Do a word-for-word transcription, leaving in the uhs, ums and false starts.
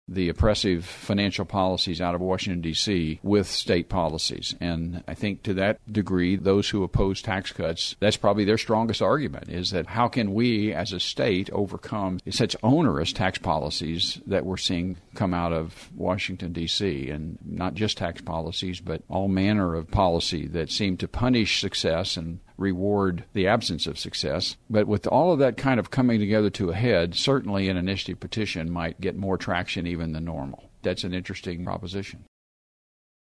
the oppressive financial policies out of Washington, D C with state policies. And I think to that degree, those who oppose tax cuts, that's probably their strongest argument, is that how can we as a state overcome such onerous tax policies that we're seeing come out of Washington, D C, and not just tax policies, but all manner of policy that seem to punish success and reward the absence of success. But with all of that kind of coming together to a head, certainly an initiative petition might get more traction even than normal. That's an interesting proposition.